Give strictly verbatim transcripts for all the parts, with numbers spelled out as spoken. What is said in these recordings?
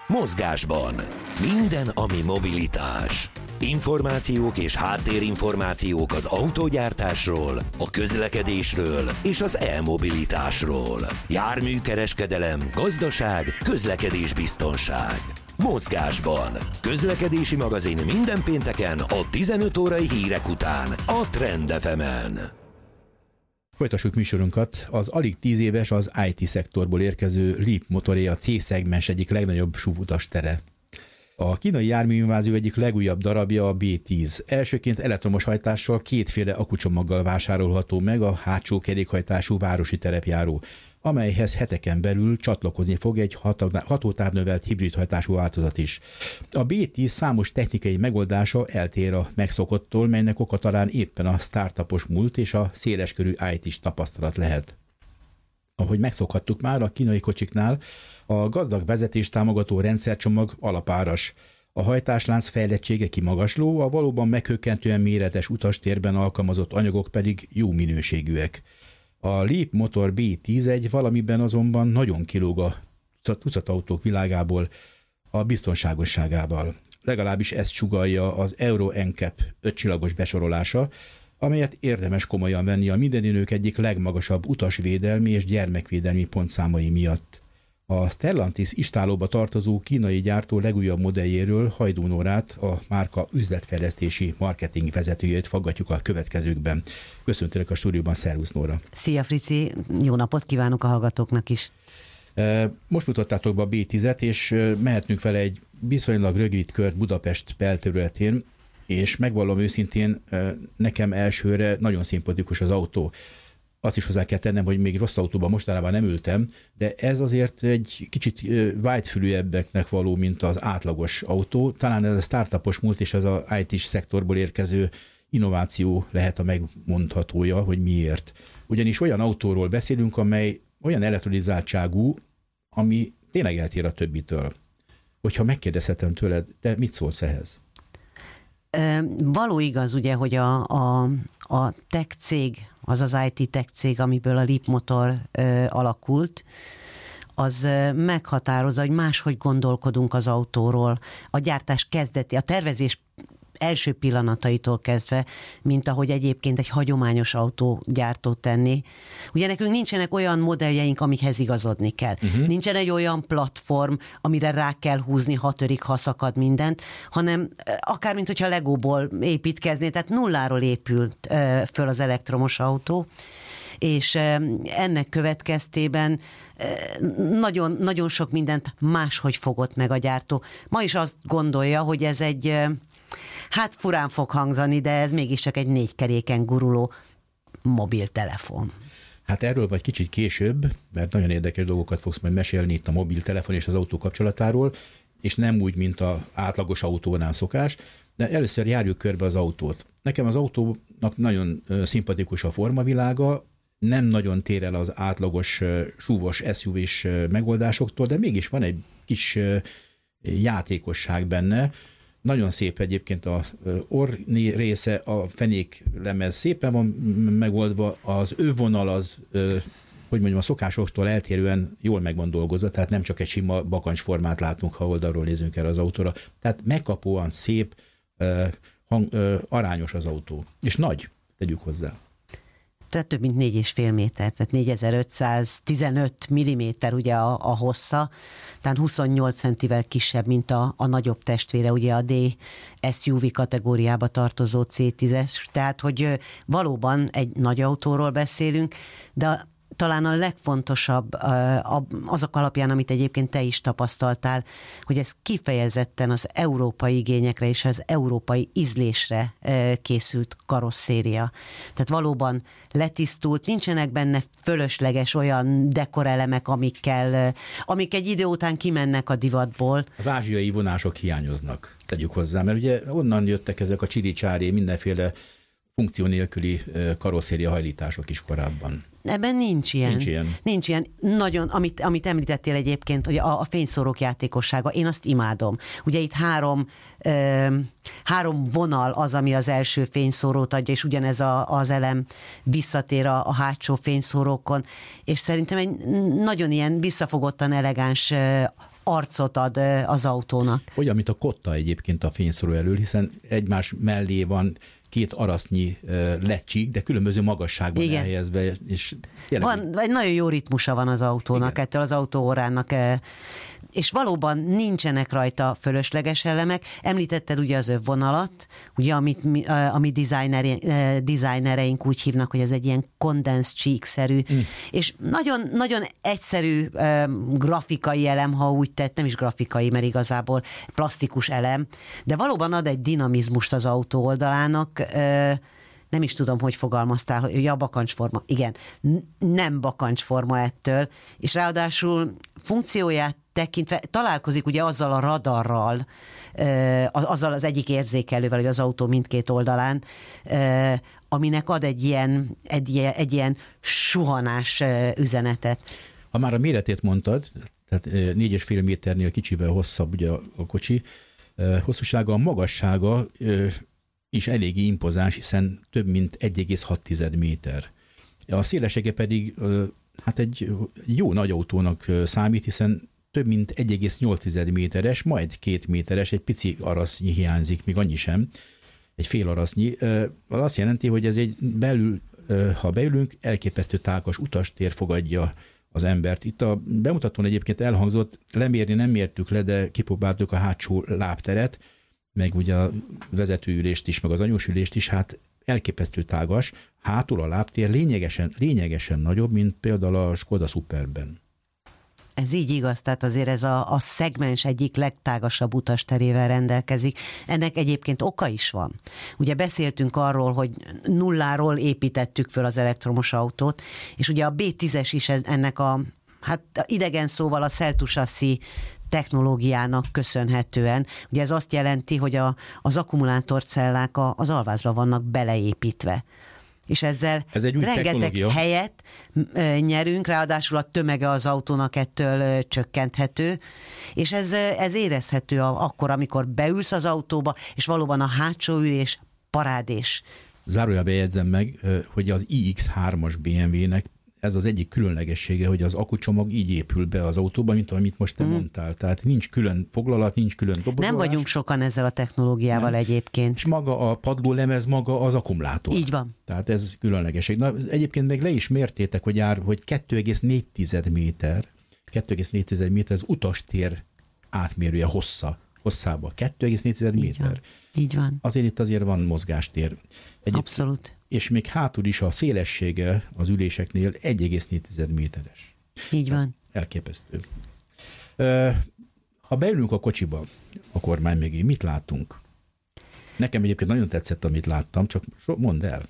Mozgásban. Minden, ami mobilitás. Információk és háttérinformációk az autógyártásról, a közlekedésről és az e-mobilitásról. Járműkereskedelem, gazdaság, közlekedésbiztonság. Mozgásban. Közlekedési magazin minden pénteken a tizenöt órai hírek után a Trend ef emen. Folytassuk műsorunkat. Az alig tíz éves az i té szektorból érkező Leap motoré a C-szegmens egyik legnagyobb es u vé utastere. A kínai járműinvázió egyik legújabb darabja a bé tíz. Elsőként elektromos hajtással kétféle akucsomaggal vásárolható meg a hátsó kerékhajtású városi terepjáró, amelyhez heteken belül csatlakozni fog egy hatótávnövelt hibridhajtású változat is. A bé tíz számos technikai megoldása eltér a megszokottól, melynek oka talán éppen a startupos múlt és a széleskörű i té-s tapasztalat lehet. Ahogy megszokhattuk már a kínai kocsiknál, a gazdag vezetés támogató rendszercsomag alapáras. A hajtáslánc fejlettsége kimagasló, a valóban meghökkentően méretes utastérben alkalmazott anyagok pedig jó minőségűek. A Leap motor bé tíz egy valamiben azonban nagyon kilóg a tucatautók világából, a biztonságosságával. Legalábbis ezt sugallja az Euro en cé á pé ötcsillagos besorolása, amelyet érdemes komolyan venni a mindenidők egyik legmagasabb utasvédelmi és gyermekvédelmi pontszámai miatt. A Stellantis istálóba tartozó kínai gyártó legújabb modelljéről, Hajdú Nórát, a márka üzletfejlesztési marketing vezetőjét faggatjuk a következőkben. Köszöntelek a stúdióban, szervusz Nóra! Szia Frici, jó napot kívánok a hallgatóknak is! Most mutattátok be a bé tízet, és mehetünk vele egy viszonylag rövid kört Budapest belterületén, és megvallom őszintén, nekem elsőre nagyon szimpatikus az autó. Azt is hozzá kell tennem, hogy még rossz autóban mostanában nem ültem, de ez azért egy kicsit vágyfülűebbeknek való, mint az átlagos autó. Talán ez a startupos múlt és az a i té-s szektorból érkező innováció lehet a megmondhatója, hogy miért. Ugyanis olyan autóról beszélünk, amely olyan elektronizáltságú, ami tényleg eltér a többitől. Hogyha megkérdezhetem tőled, te mit szólsz ehhez? Való igaz, ugye, hogy a, a, a tech cég, az az i té tech cég, amiből a Leap motor ö, alakult, az ö, meghatározza, hogy máshogy gondolkodunk az autóról. A gyártás kezdeti, a tervezés első pillanataitól kezdve, mint ahogy egyébként egy hagyományos autógyártó tenni. Ugye nekünk nincsenek olyan modelljeink, amikhez igazodni kell. Uh-huh. Nincsen egy olyan platform, amire rá kell húzni, ha törik, ha szakad mindent, hanem akár, mint hogyha Legóból építkezné, tehát nulláról épült uh, föl az elektromos autó, és ennek következtében nagyon, nagyon sok mindent máshogy fogott meg a gyártó. Ma is azt gondolja, hogy ez egy, hát furán fog hangzani, de ez mégiscsak egy négy keréken guruló mobiltelefon. Hát erről vagy kicsit később, mert nagyon érdekes dolgokat fogsz majd mesélni itt a mobiltelefon és az autó kapcsolatáról, és nem úgy, mint az átlagos autónál szokás, de először járjuk körbe az autót. Nekem az autónak nagyon szimpatikus a formavilága, nem nagyon tér el az átlagos súvos es u vé-s megoldásoktól, de mégis van egy kis játékosság benne. Nagyon szép egyébként a orrni része, a fenéklemez szépen van megoldva, az övvonal az, hogy mondjam, a szokásoktól eltérően jól meg van dolgozva, tehát nem csak egy sima bakancsformát látunk, ha oldalról nézünk el az autóra. Tehát megkapóan szép, hang, arányos az autó. És nagy, tegyük hozzá. Tehát több mint négy és fél méter, tehát négyezer-ötszáztizenöt milliméter ugye a, a hossza, tehát huszonnyolc centivel kisebb, mint a, a nagyobb testvére, ugye a D es u vé kategóriába tartozó cé tízes, tehát hogy valóban egy nagy autóról beszélünk, de talán a legfontosabb azok alapján, amit egyébként te is tapasztaltál, hogy ez kifejezetten az európai igényekre és az európai ízlésre készült karosszéria. Tehát valóban letisztult, nincsenek benne fölösleges olyan dekorelemek, amikkel, amik egy idő után kimennek a divatból. Az ázsiai vonások hiányoznak, tegyük hozzá, mert ugye onnan jöttek ezek a csiricsári, mindenféle funkció nélküli karosszéria hajlítások is korábban. Ebben nincs ilyen. Nincs ilyen. Nincs ilyen. Nagyon, amit, amit említettél egyébként, hogy a, a fényszórók játékossága, én azt imádom. Ugye itt három, ö, három vonal az, ami az első fényszórót adja, és ugyanez a, az elem visszatér a, a hátsó fényszórókon, és szerintem egy nagyon ilyen visszafogottan elegáns arcot ad az autónak. Olyan, mint a kotta egyébként a fényszóró elől, hiszen egymás mellé van két arasznyi lecsik, de különböző magasságban igen. elhelyezve. És van, egy nagyon jó ritmusa van az autónak, igen. ettől az autóórának, és valóban nincsenek rajta fölösleges elemek. Említetted ugye az övvonalat, ugye, amit mi, a mi designereink úgy hívnak, hogy ez egy ilyen condensed cheek-szerű, mm. és nagyon, nagyon egyszerű grafikai elem, ha úgy tett, nem is grafikai, mert igazából plastikus elem, de valóban ad egy dinamizmust az autó oldalának. Nem is tudom, hogy fogalmaztál, hogy ja, bakancsforma. Igen, nem bakancsforma ettől, és ráadásul funkcióját tekintve találkozik ugye azzal a radarral, azzal az egyik érzékelővel, hogy az autó mindkét oldalán, aminek ad egy ilyen, egy, egy ilyen suhanás üzenetet. Ha már a méretét mondtad, tehát négy és fél méternél kicsivel hosszabb ugye a kocsi, hosszúsága, a magassága is eléggé impozáns, hiszen több mint egy egész hat méter. A szélessége pedig hát egy jó nagy autónak számít, hiszen több mint egy egész nyolc méteres, majd két méteres, egy pici arasznyi hiányzik, még annyi sem, egy fél arasznyi. Az azt jelenti, hogy ez egy belül, ha beülünk, elképesztő tágas utastér fogadja az embert. Itt a bemutatón egyébként elhangzott, lemérni nem mértük le, de kipróbáltuk a hátsó lábteret, meg ugye a vezetőülést is, meg az anyósülést is, hát elképesztő tágas, hátul a lábtér lényegesen, lényegesen nagyobb, mint például a Skoda Superben. Ez így igaz, tehát azért ez a, a szegmens egyik legtágasabb utasterével rendelkezik. Ennek egyébként oka is van. Ugye beszéltünk arról, hogy nulláról építettük föl az elektromos autót, és ugye a bé tízes is ennek a, hát idegen szóval a Cell to Chassis technológiának köszönhetően. Ugye ez azt jelenti, hogy a, az akkumulátorcellák a, az alvázra vannak beleépítve. És ezzel ez egy rengeteg technológia. helyet nyerünk, ráadásul a tömege az autónak ettől csökkenthető, és ez, ez érezhető akkor, amikor beülsz az autóba, és valóban a hátsó ülés parádés. Zárójelbe jegyzem meg, hogy az i iksz hármas bé em vé-nek ez az egyik különlegessége, hogy az akkucsomag így épül be az autóba, mint amit most te mm. mondtál. Tehát nincs külön foglalat, nincs külön dobozolás. Nem vagyunk sokan ezzel a technológiával nem. egyébként. És maga a padlólemez, maga az akkumulátor. Így van. Tehát ez különlegesség. Na, egyébként meg le is mértétek, hogy, ár, hogy kettő egész négy méter, kettő egész négy méter az utastér átmérője hossza, hosszába. kettő egész négy méter. Van. Így van. Azért itt azért van mozgástér. Egyébként, abszolút. És még hátul is a szélessége az üléseknél egy egész négy méteres. Így van. Elképesztő. Ha beülünk a kocsiba, a kormány mögé, mit látunk? Nekem egyébként nagyon tetszett, amit láttam, csak mondd el.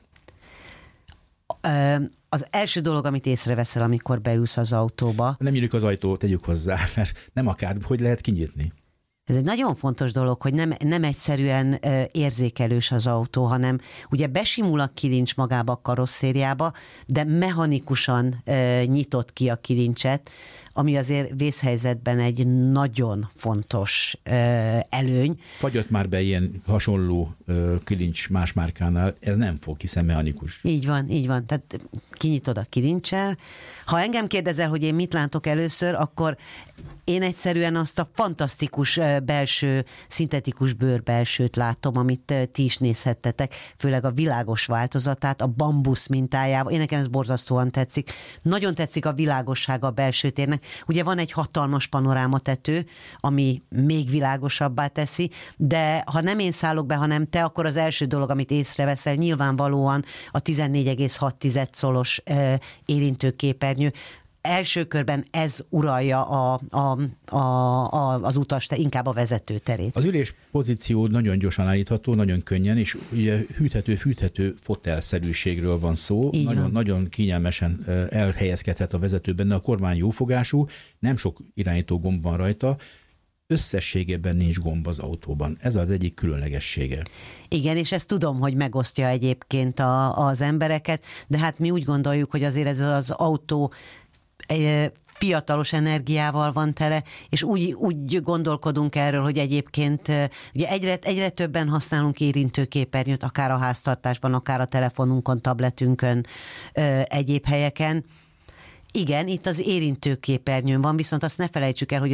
Az első dolog, amit észreveszel, amikor beülsz az autóba. Nem nyílik az ajtót, tegyük hozzá, mert nem akár, hogy lehet kinyitni. Ez egy nagyon fontos dolog, hogy nem, nem egyszerűen érzékelős az autó, hanem ugye besimul a kilincs magába a karosszériába, de mechanikusan nyitott ki a kilincset, ami azért vészhelyzetben egy nagyon fontos előny. Fagyott már be ilyen hasonló kilincs más márkánál, ez nem fog, hiszen mechanikus. Így van, így van. Tehát kinyitod a kilincsel. Ha engem kérdezel, hogy én mit látok először, akkor én egyszerűen azt a fantasztikus belső, szintetikus bőrbelsőt látom, amit ti is nézhettetek, főleg a világos változatát, a bambusz mintájával. Én nekem ez borzasztóan tetszik. Nagyon tetszik a világossága a belső térnek. Ugye van egy hatalmas panorámatető, ami még világosabbá teszi, de ha nem én szállok be, hanem te, akkor az első dolog, amit észreveszel, nyilvánvalóan a tizennégy egész hat szolos érintőképernyő. Első körben ez uralja a, a, a, a, az utast, inkább a vezetőterét. Az ülés pozíció nagyon gyorsan állítható, nagyon könnyen, és ugye hűthető-fűthető fotelszerűségről van szó. Nagyon, nagyon kényelmesen elhelyezkedhet a vezető benne, a kormány jófogású, nem sok irányító gomb van rajta, összességében nincs gomb az autóban. Ez az egyik különlegessége. Igen, és ezt tudom, hogy megosztja egyébként a, az embereket, de hát mi úgy gondoljuk, hogy azért ez az autó fiatalos energiával van tele, és úgy, úgy gondolkodunk erről, hogy egyébként ugye egyre, egyre többen használunk érintőképernyőt, akár a háztartásban, akár a telefonunkon, tabletünkön, egyéb helyeken. Igen, itt az érintőképernyőn van, viszont azt ne felejtsük el, hogy az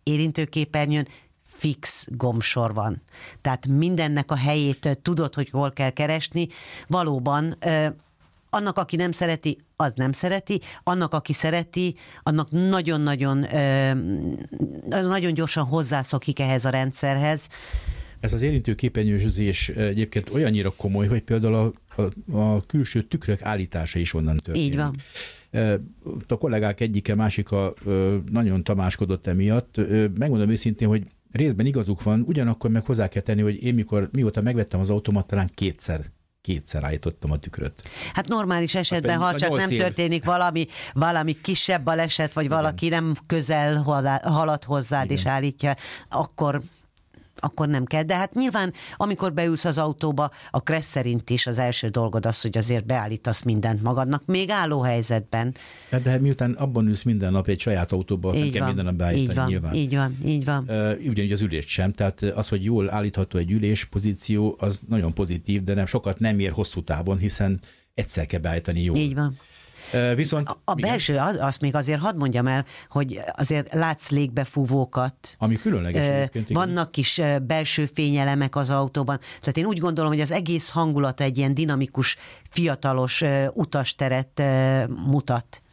érintőképernyőn fix gombsor van. Tehát mindennek a helyét tudod, hogy hol kell keresni. Valóban annak, aki nem szereti, az nem szereti, annak, aki szereti, annak nagyon-nagyon nagyon gyorsan hozzászokik ehhez a rendszerhez. Ez az érintőképernyőzés egyébként olyannyira komoly, hogy például a, a, a külső tükrök állítása is onnan történik. Így van. A kollégák egyike, másika nagyon tamáskodott emiatt. Megmondom őszintén, hogy részben igazuk van, ugyanakkor meg hozzá kell tenni, hogy én mikor, mióta megvettem az autómat, talán kétszer kétszer állítottam a tükröt. Hát normális esetben, ha csak nem év. történik valami, valami kisebb baleset, vagy Igen. valaki nem közel halad hozzád Igen. és állítja, akkor akkor nem kell. De hát nyilván, amikor beülsz az autóba, a Kressz szerint is az első dolgod az, hogy azért beállítasz mindent magadnak, még álló helyzetben. De, de miután abban ülsz minden nap egy saját autóba, nem kell minden nap beállítani így van, nyilván. Így van, így van. Uh, ugyanígy az ülést sem, tehát az, hogy jól állítható egy ülés pozíció, az nagyon pozitív, de nem sokat nem ér hosszú távon, hiszen egyszer kell beállítani jól. Így van. Viszont, a, a belső, az, azt még azért hadd mondjam el, hogy azért látsz légbefúvókat. Ami különleges egyébként. Vannak kis belső fényelemek az autóban. Tehát én úgy gondolom, hogy az egész hangulata egy ilyen dinamikus, fiatalos utasteret mutat.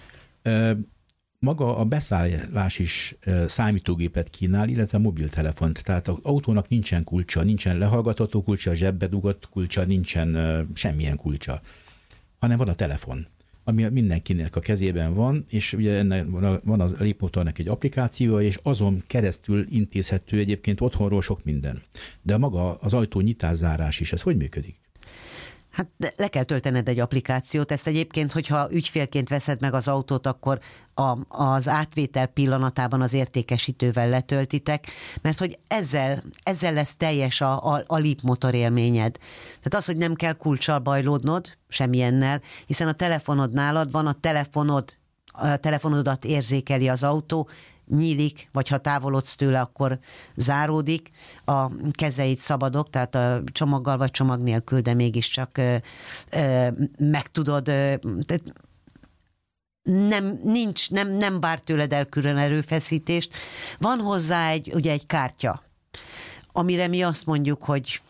Maga a beszállás is számítógépet kínál, illetve mobiltelefont. Tehát az autónak nincsen kulcsa, nincsen lehallgatható kulcsa, zsebbe dugott kulcsa, nincsen semmilyen kulcsa, hanem van a telefon, ami mindenkinek a kezében van, és ugye ennek van az Leapmotornak egy applikációja, és azon keresztül intézhető egyébként otthonról sok minden. De maga az ajtó nyitászárás is, ez hogy működik? Hát le kell töltened egy applikációt, ezt egyébként, hogyha ügyfélként veszed meg az autót, akkor a, az átvétel pillanatában az értékesítővel letöltitek, mert hogy ezzel, ezzel lesz teljes a, a, a Leapmotor élményed. Tehát az, hogy nem kell kulccsal bajlódnod, semmilyennel, hiszen a telefonod nálad van, a telefonod, a telefonodat érzékeli az autó, nyílik, vagy ha távolodsz tőle, akkor záródik, a kezeid szabadok, tehát a csomaggal vagy csomag nélkül, de mégiscsak ö, ö, meg tudod, ö, tehát nem, nincs, nem, nem vár tőled el külön erőfeszítést. Van hozzá egy, ugye egy kártya, amire mi azt mondjuk, hogy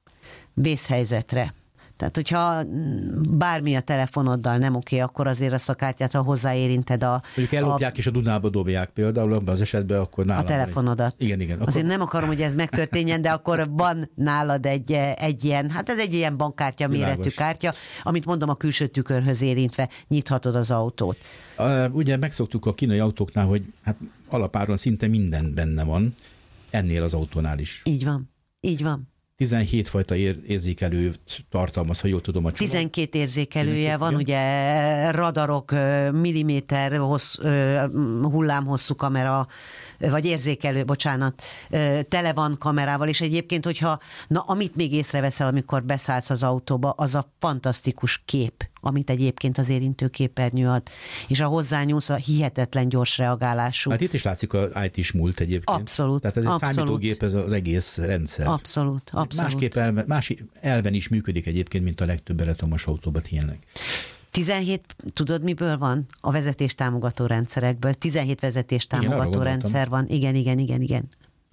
vészhelyzetre. Tehát, hogyha bármi a telefonoddal nem oké, akkor azért azt a kártyát, ha hozzáérinted a... Mondjuk ellopják a, és a Dunába dobják például, abban az esetben akkor nálam... A telefonodat. Igen, igen. Akkor... Azért nem akarom, hogy ez megtörténjen, de akkor van nálad egy, egy ilyen, hát ez egy ilyen bankkártya méretű Világos. Kártya, amit mondom a külső tükörhöz érintve nyithatod az autót. Ugye megszoktuk a kínai autóknál, hogy hát alapáron szinte minden benne van, ennél az autónál is. Így van, így van. tizenhét fajta érzékelőt tartalmaz, ha jól tudom a csomag. tizenkét érzékelője tizenkét, van, igen. Ugye radarok, milliméter hossz, hullámhosszú kamera, vagy érzékelő, bocsánat, tele van kamerával, és egyébként, hogyha, na, amit még észreveszel, amikor beszállsz az autóba, az a fantasztikus kép, amit egyébként az érintőképernyő ad, és a hozzányúlsz a hihetetlen gyors reagálású. Hát itt is látszik az í té-s múlt egyébként. Abszolút. Tehát ez egy abszolút. Számítógép, ez az egész rendszer. Abszolút, abszolút. Másképp elven, más elven is működik egyébként, mint a legtöbb elektromos autóban tényleg. tizenhét, tudod miből van? A vezetéstámogató rendszerekből. tizenhét vezetéstámogató igen, rendszer van. Igen, igen, igen, igen.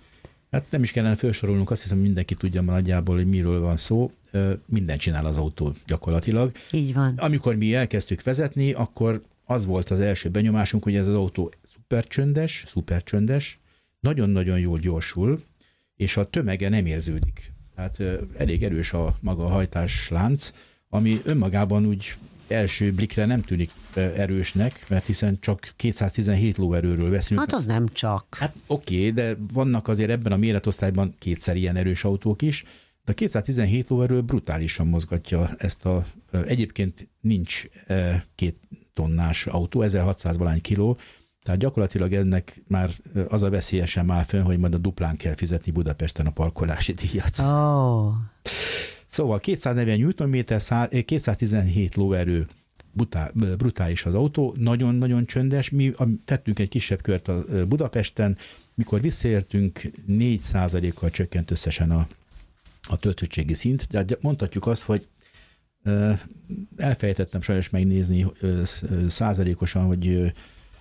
Hát nem is kellene felsorolnunk, azt hiszem mindenki tudja ma nagyjából, hogy miről van szó. Mindent csinál az autó gyakorlatilag. Így van. Amikor mi elkezdtük vezetni, akkor az volt az első benyomásunk, hogy ez az autó szuper csöndes, szuper csöndes, nagyon-nagyon jól gyorsul, és a tömege nem érződik. Tehát elég erős a maga a hajtáslánc, ami önmagában úgy első blikre nem tűnik erősnek, mert hiszen csak kétszáztizenhét lóerőről beszélünk. Hát az nem csak. Hát oké, okay, de vannak azért ebben a méretosztályban kétszer ilyen erős autók is, de a kétszáztizenhét lóerő brutálisan mozgatja ezt a, egyébként nincs két tonnás autó, ezerhatszáz valány kiló, tehát gyakorlatilag ennek már az a veszélyesen áll fönn, hogy majd a duplán kell fizetni Budapesten a parkolási díjat. Oh. Szóval kétszáznegyven newtonméter, kétszáztizenhét lóerő, brutális az autó, nagyon-nagyon csöndes. Mi tettünk egy kisebb kört a Budapesten, mikor visszaértünk, négy százalékkal csökkent összesen a, a töltöttségi szint, de mondhatjuk azt, hogy elfelejtettem sajnos megnézni százalékosan, hogy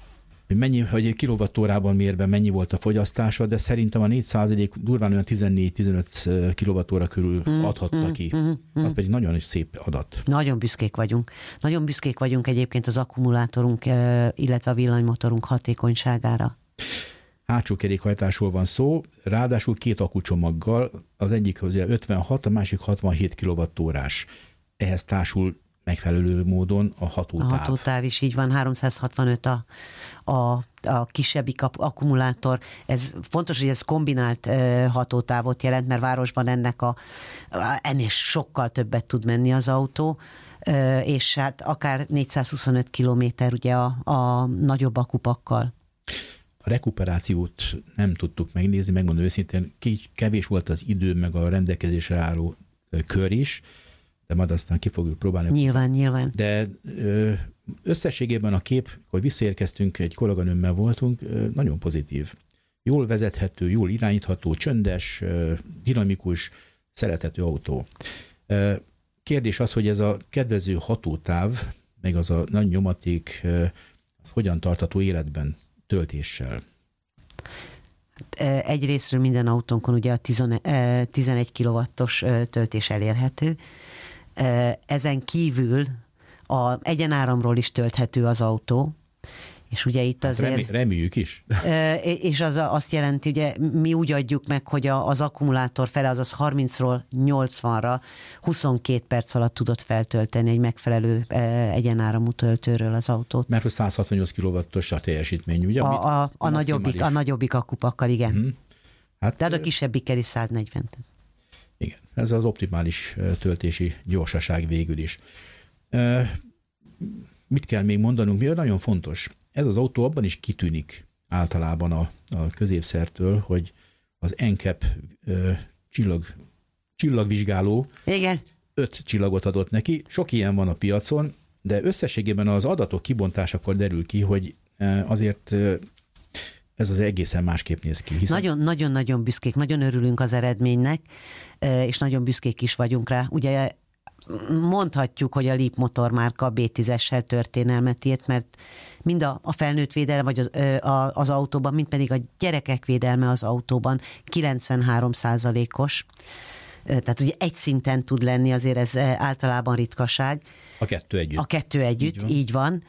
hogy mennyi, hogy kilovattórában mérve mennyi volt a fogyasztása, de szerintem a négy százalék durván olyan tizennégy-tizenöt kilovattóra körül mm, adhatta mm, ki. Mm, mm. Az pedig nagyon szép adat. Nagyon büszkék vagyunk. Nagyon büszkék vagyunk egyébként az akkumulátorunk, illetve a villanymotorunk hatékonyságára. Hátsó kerékhajtásról van szó, ráadásul két akkucsomaggal, az egyik ugye ötvenhat, a másik hatvanhét kilovattórás. Ehhez társul megfelelő módon a hatótáv. A hatótáv is így van, háromszázhatvanöt a, a, a kisebbik akkumulátor. Ez fontos, hogy ez kombinált uh, hatótávot jelent, mert városban ennek a, ennél sokkal többet tud menni az autó, uh, és hát akár négyszázhuszonöt kilométer ugye a, a nagyobb akupakkal. A rekuperációt nem tudtuk megnézni, megmondom őszintén, kevés volt az idő, meg a rendelkezésre álló kör is, de majd aztán ki fogjuk próbálni. Nyilván, nyilván. De összességében a kép, hogy visszaérkeztünk, egy kolléganőmmel voltunk, nagyon pozitív. Jól vezethető, jól irányítható, csöndes, dinamikus, szerethető autó. Kérdés az, hogy ez a kedvező hatótáv, meg az a nagy nyomaték, az hogyan tartható életben, töltéssel? Egyrésztről minden autónkon ugye a tizenegy kilowattos töltés elérhető. Ezen kívül a egyenáramról is tölthető az autó, és ugye itt azért... Remé, reméljük is. És az azt jelenti, ugye mi úgy adjuk meg, hogy az akkumulátor fele, azaz harmincról nyolcvanra huszonkét perc alatt tudott feltölteni egy megfelelő egyenáramú töltőről az autót. Mert hogy száz hatvannyolc kilowattos a teljesítmény, ugye? A, a, a, nagyobbik, a nagyobbik akupakkal, igen. Hmm. Hát, Tehát a kisebbikkel is száznegyven. Igen, ez az optimális töltési gyorsaság végül is. Mit kell még mondanunk? Mi nagyon fontos. Ez az autó abban is kitűnik általában a, a középszertől, hogy az en cé á pé csillag, csillagvizsgáló Igen. öt csillagot adott neki. Sok ilyen van a piacon, de összességében az adatok kibontásakor derül ki, hogy azért ez az egészen másképp néz ki. Hiszen... Nagyon-nagyon büszkék, nagyon örülünk az eredménynek, és nagyon büszkék is vagyunk rá. Ugye mondhatjuk, hogy a Leap motormárka bé tízessel történelmet írt, mert mind a, a felnőtt védelme vagy az, a, az autóban, mind pedig a gyerekek védelme az autóban kilencvenhárom százalékos. Tehát ugye egy szinten tud lenni, azért ez általában ritkaság. A kettő együtt. A kettő együtt, így van. Így van.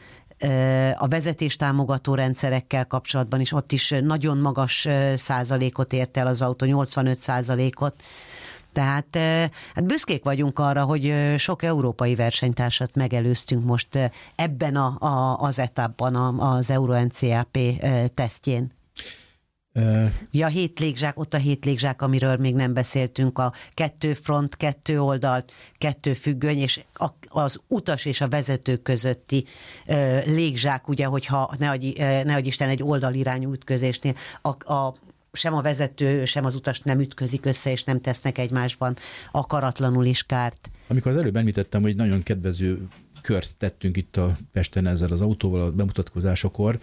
A vezetéstámogató rendszerekkel kapcsolatban is ott is nagyon magas százalékot ért el az autó, nyolcvanöt százalékot. Tehát hát büszkék vagyunk arra, hogy sok európai versenytársat megelőztünk most ebben a, a, az etapban az Euro en cé á pé tesztjén. Uh, ja, a hét légzsák, ott a hét légzsák, amiről még nem beszéltünk, a kettő front, kettő oldalt, kettő függöny, és az utas és a vezető közötti uh, légzsák, ugye, hogyha ne adj, uh, ne adj Isten egy oldalirányú ütközésnél, a, a sem a vezető, sem az utas nem ütközik össze, és nem tesznek egymásban akaratlanul is kárt. Amikor az előbb említettem, hogy nagyon kedvező kört tettünk itt a Pesten ezzel az autóval a bemutatkozásakor,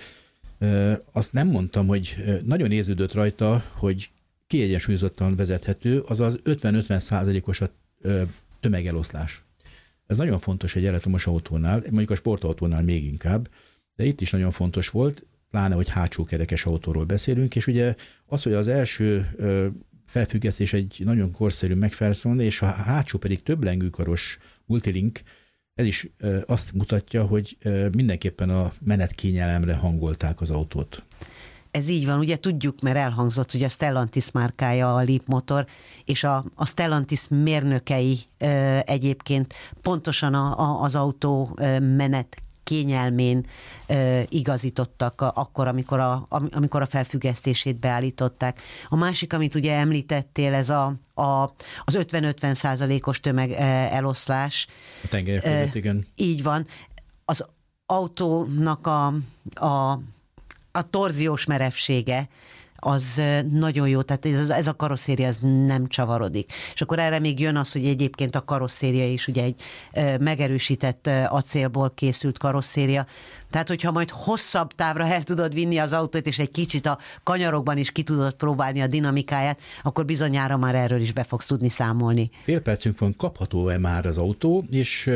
azt nem mondtam, hogy nagyon érződött rajta, hogy kiegyensúlyozottan vezethető, azaz ötven-ötven százalékos a tömegeloszlás. Ez nagyon fontos egy elektromos autónál, mondjuk a sportautónál még inkább, de itt is nagyon fontos volt, pláne, hogy hátsó kerekes autóról beszélünk, és ugye az, hogy az első felfüggesztés egy nagyon korszerű McPherson, és a hátsó pedig több lengőkaros Multilink, ez is azt mutatja, hogy mindenképpen a menetkényelemre hangolták az autót. Ez így van, ugye tudjuk, mert elhangzott, hogy a Stellantis márkája a Leap motor, és a, a Stellantis mérnökei ö, egyébként pontosan a, a, az autó ö, menet kényelmén ö, igazítottak a, akkor, amikor a, amikor a felfüggesztését beállították. A másik, amit ugye említettél, ez a, a, az ötven-ötven százalékos tömeg eloszlás. A tengelyek között, igen. Így van. Az autónak a, a, a torziós merevsége, az nagyon jó, tehát ez, ez a karosszéria az nem csavarodik. És akkor erre még jön az, hogy egyébként a karosszéria is ugye egy megerősített acélból készült karosszéria. Tehát, hogyha majd hosszabb távra el tudod vinni az autót, és egy kicsit a kanyarokban is ki tudod próbálni a dinamikáját, akkor bizonyára már erről is be fogsz tudni számolni. Fél percünk van, kapható-e már az autó, és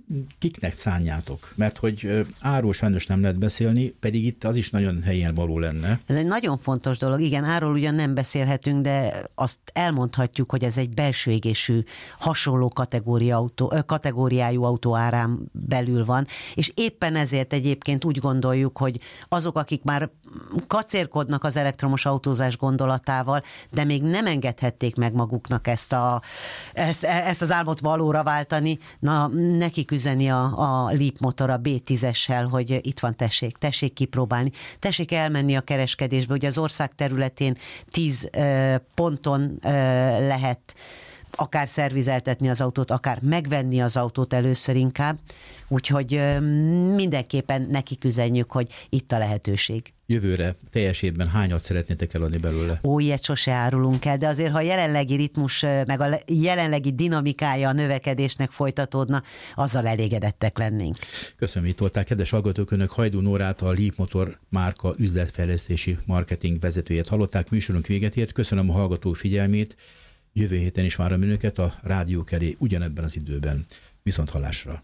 kiknek szánjátok? Mert hogy árról sajnos nem lehet beszélni, pedig itt az is nagyon helyen való lenne. Ez egy nagyon fontos dolog. Igen, árról ugyan nem beszélhetünk, de azt elmondhatjuk, hogy ez egy belső égésű, hasonló kategória autó, kategóriájú autó árán belül van, és éppen ezért egyébként úgy gondoljuk, hogy azok, akik már kacérkodnak az elektromos autózás gondolatával, de még nem engedhették meg maguknak ezt, a, ezt, ezt az álmot valóra váltani, na nekik üzeni a, a Leap motor a bé tízessel, hogy itt van, tessék, tessék kipróbálni, tessék elmenni a kereskedésbe, hogy az ország területén tíz uh, ponton uh, lehet akár szervizeltetni az autót, akár megvenni az autót először inkább, úgyhogy uh, mindenképpen nekik üzenjük, hogy itt a lehetőség. Jövőre teljes évben hányat szeretnétek eladni belőle? Ó, ilyet sose árulunk el, de azért, ha a jelenlegi ritmus, meg a jelenlegi dinamikája a növekedésnek folytatódna, azzal elégedettek lennénk. Köszönöm, itt voltál, kedves hallgatók, önök Hajdú Nórát, a Leap Motor márka üzletfejlesztési marketing vezetőjét hallották, műsorunk véget ért. Köszönöm a hallgatók figyelmét. Jövő héten is várom önöket a rádiók elé ugyanebben az időben. Viszont hallásra!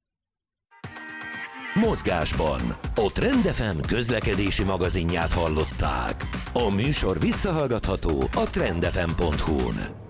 Mozgásban a Trend ef em közlekedési magazinját hallották. A műsor visszahallgatható a trend f m pont hu-n.